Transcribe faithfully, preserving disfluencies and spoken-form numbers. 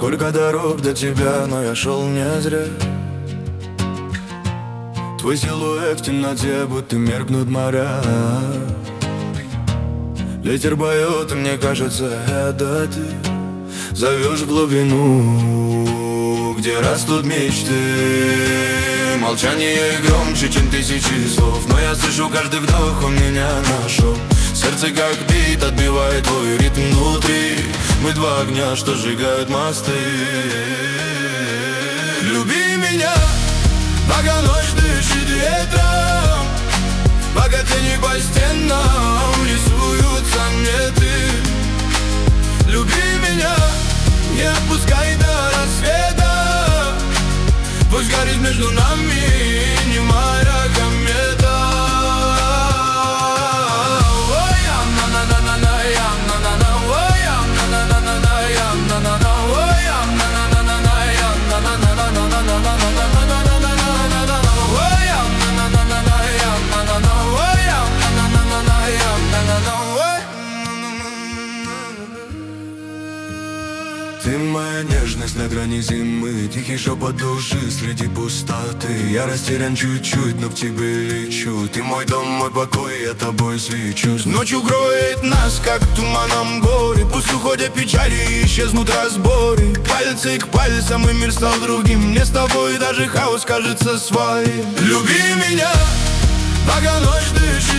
Сколько дорог до тебя, но я шел не зря. Твой силуэт в темноте, будто меркнут моря. Ветер поет, и мне кажется, это ты зовешь в глубину, где растут мечты. Молчание громче, чем тысячи слов, но я слышу каждый вдох, он меня нашел. Сердце как бит, отбивает твой ритм внутри. Мы два огня, что сжигают мосты. Люби меня, пока ночь дышит ветром, пока тени по стенам рисуются меты. Люби меня, не отпускай до рассвета. Пусть горит между нами немая комета. Ты моя нежность на грани зимы, тихий шепот души среди пустоты. Я растерян чуть-чуть, но в тебе лечу. Ты мой дом, мой покой, я тобой свечусь. Ночь укроет нас, как туманом горы. Пусть уходят печали и исчезнут разборы. Пальцы к пальцам, и мир стал другим. Мне с тобой даже хаос кажется своим. Люби меня, пока ночь дышит